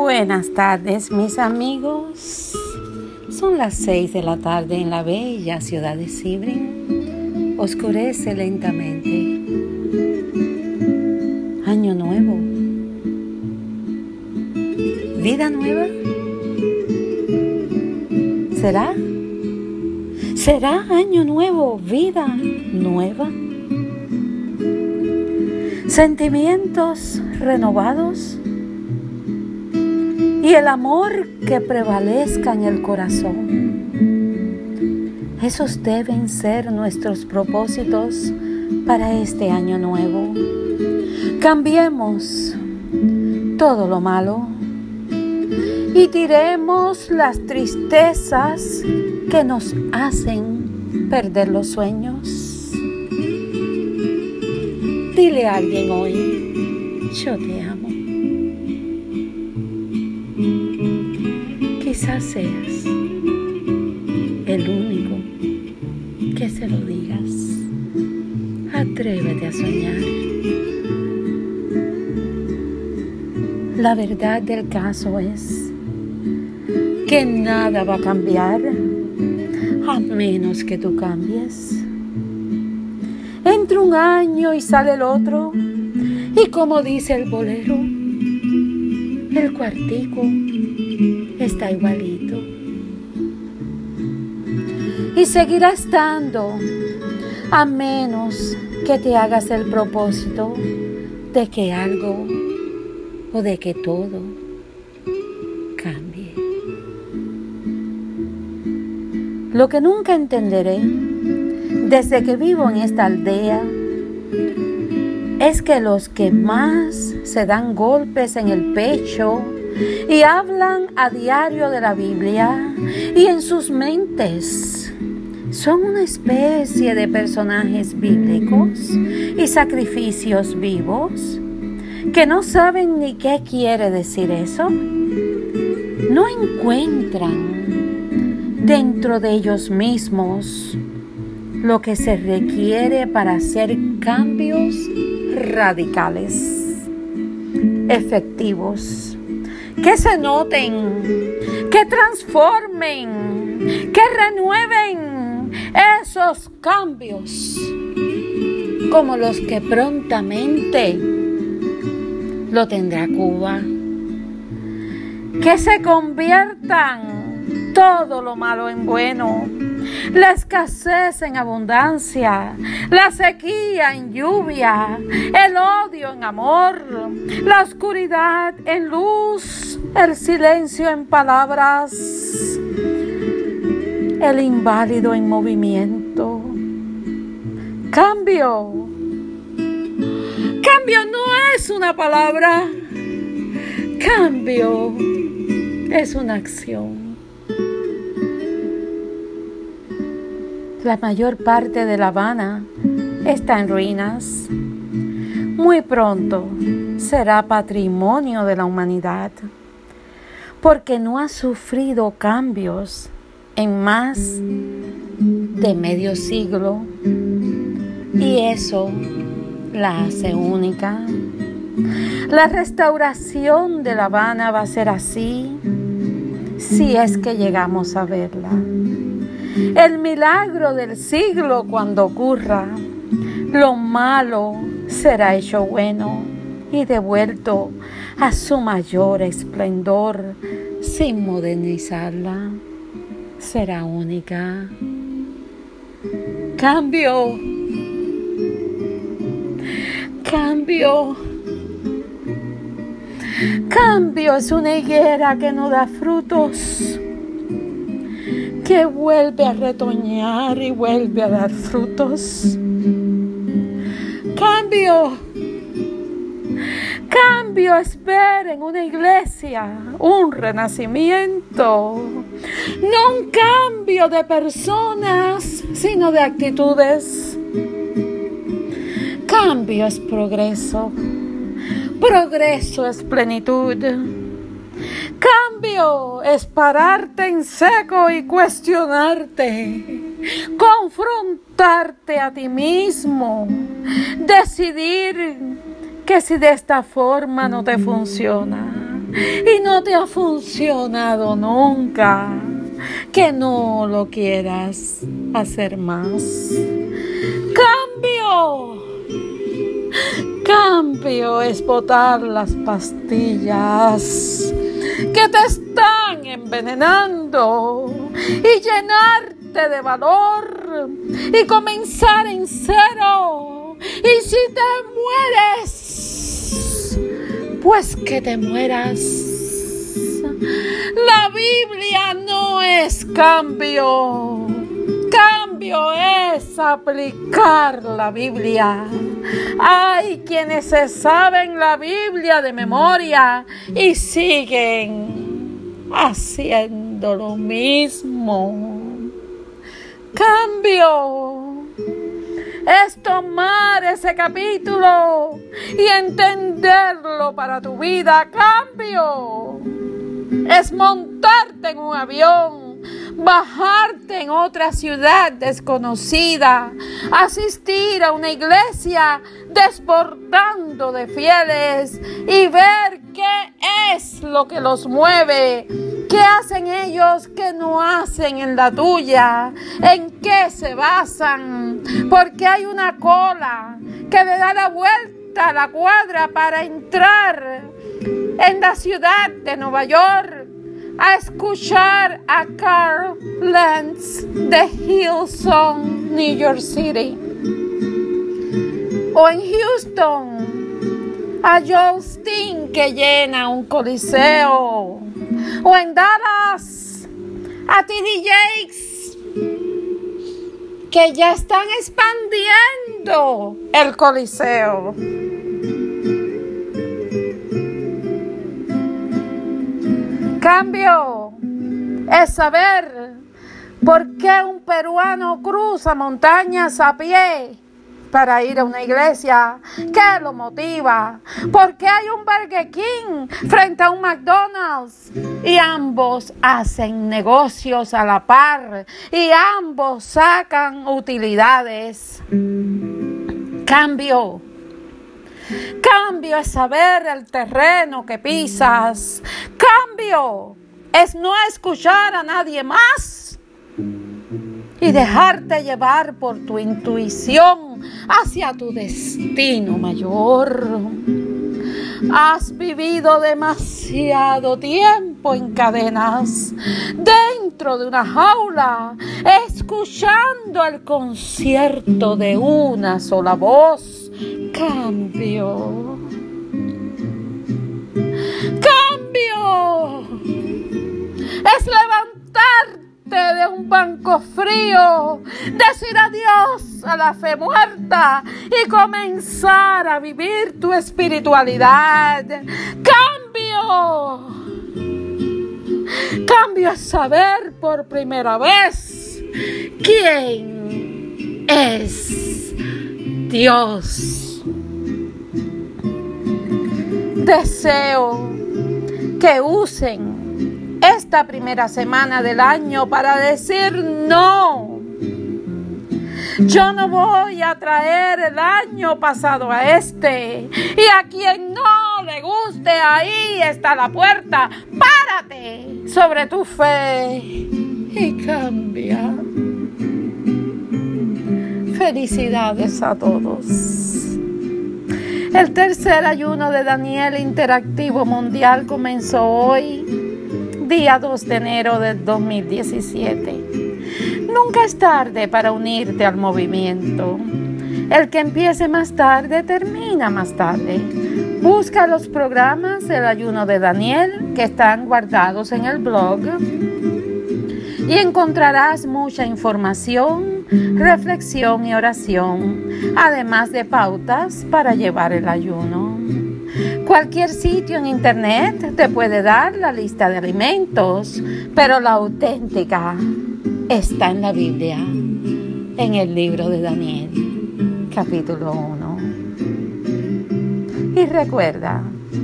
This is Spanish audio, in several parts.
Buenas tardes, mis amigos. Son las 6 de la tarde en la bella ciudad de Sebring. Oscurece lentamente. Año nuevo. Vida nueva. ¿Será año nuevo, vida nueva? Sentimientos renovados y el amor que prevalezca en el corazón. Esos deben ser nuestros propósitos para este año nuevo. Cambiemos todo lo malo y tiremos las tristezas que nos hacen perder los sueños. Dile a alguien hoy, yo te amo. Quizás seas el único que se lo digas. Atrévete a soñar. La verdad del caso es que nada va a cambiar a menos que tú cambies. Entra un año y sale el otro, y como dice el bolero, el cuartico está igualito. Y seguirá estando, a menos que te hagas el propósito de que algo o de que todo cambie. Lo que nunca entenderé desde que vivo en esta aldea es que los que más se dan golpes en el pecho y hablan a diario de la Biblia y en sus mentes son una especie de personajes bíblicos y sacrificios vivos que no saben ni qué quiere decir eso. No encuentran dentro de ellos mismos lo que se requiere para hacer cambios radicales, efectivos, que se noten, que transformen, que renueven esos cambios, como los que prontamente lo tendrá Cuba. Que se conviertan todo lo malo en bueno, la escasez en abundancia, la sequía en lluvia, el odio en amor, la oscuridad en luz, el silencio en palabras, el inválido en movimiento. Cambio. Cambio no es una palabra. Cambio es una acción. La mayor parte de La Habana está en ruinas. Muy pronto será patrimonio de la humanidad, porque no ha sufrido cambios en más de medio siglo, y eso la hace única. La restauración de La Habana va a ser así, si es que llegamos a verla. El milagro del siglo cuando ocurra, lo malo será hecho bueno y devuelto a su mayor esplendor sin modernizarla. Será única. Cambio. Cambio. Cambio es una higuera que no da frutos, que vuelve a retoñar y vuelve a dar frutos. Cambio. Cambio es ver en una iglesia un renacimiento, no un cambio de personas, sino de actitudes. Cambio es progreso. Progreso es plenitud. Cambio es pararte en seco y cuestionarte, confrontarte a ti mismo, decidir que si de esta forma no te funciona, y no te ha funcionado nunca, que no lo quieras hacer más. Cambio es botar las pastillas que te están envenenando y llenarte de valor y comenzar en cero. Y si te mueres, pues que te mueras. La Biblia no es cambio. Cambio es aplicar la Biblia. Hay quienes se saben la Biblia de memoria y siguen haciendo lo mismo. Cambio es tomar ese capítulo y entenderlo para tu vida. Cambio es montarte en un avión, bajarte en otra ciudad desconocida, asistir a una iglesia desbordando de fieles y ver qué es lo que los mueve, qué hacen ellos que no hacen en la tuya, en qué se basan, porque hay una cola que le da la vuelta a la cuadra para entrar en la ciudad de Nueva York a escuchar a Carl Lentz de Hillsong, New York City, o en Houston a Joel Steen, que llena un coliseo, o en Dallas a T.D. Jakes, que ya están expandiendo el coliseo. Cambio es saber por qué un peruano cruza montañas a pie para ir a una iglesia. ¿Qué lo motiva? ¿Por qué hay un Burger King frente a un McDonald's? Y ambos hacen negocios a la par y ambos sacan utilidades. Cambio es saber el terreno que pisas. Cambio es no escuchar a nadie más y dejarte llevar por tu intuición hacia tu destino mayor. Has vivido demasiado tiempo en cadenas, dentro de una jaula, escuchando el concierto de una sola voz. Cambio es levantarte de un banco frío, decir adiós a la fe muerta y comenzar a vivir tu espiritualidad. Cambio es saber por primera vez quién es Dios. Deseo que usen esta primera semana del año para decir no. Yo no voy a traer el año pasado a este. Y a quien no le guste, ahí está la puerta. Párate sobre tu fe y cambia. Felicidades a todos. El tercer ayuno de Daniel interactivo mundial comenzó hoy, día 2 de enero del 2017. Nunca es tarde para unirte al movimiento. El que empiece más tarde, termina más tarde. Busca los programas del ayuno de Daniel que están guardados en el blog y encontrarás mucha información, reflexión y oración, además de pautas para llevar el ayuno. Cualquier sitio en internet te puede dar la lista de alimentos, pero la auténtica está en la Biblia, en el libro de Daniel, capítulo 1. Y recuerda,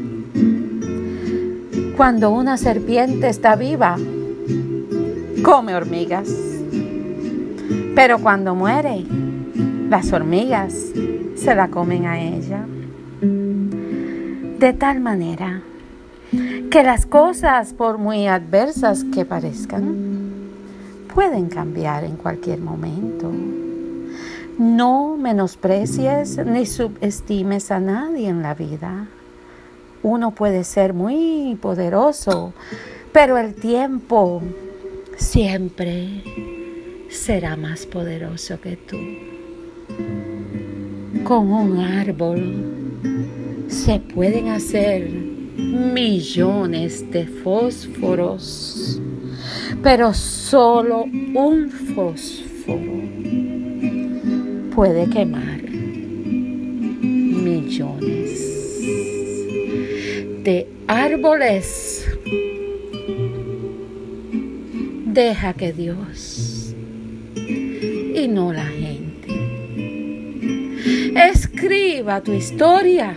cuando una serpiente está viva, come hormigas, pero cuando muere, las hormigas se la comen a ella. De tal manera que las cosas, por muy adversas que parezcan, pueden cambiar en cualquier momento. No menosprecies ni subestimes a nadie en la vida. Uno puede ser muy poderoso, pero el tiempo siempre será más poderoso que tú. Con un árbol se pueden hacer millones de fósforos, pero solo un fósforo puede quemar millones de árboles. Deja que Dios y no la gente escriba tu historia.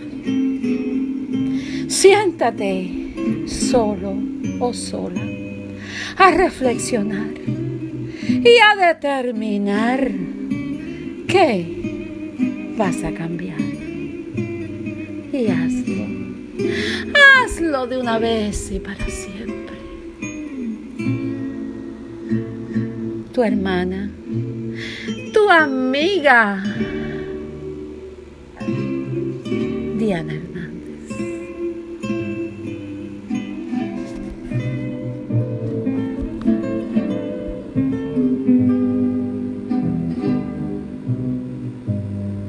Siéntate solo o sola a reflexionar y a determinar qué vas a cambiar. Y hazlo. Hazlo de una vez y para siempre. Tu hermana, tu amiga, Diana.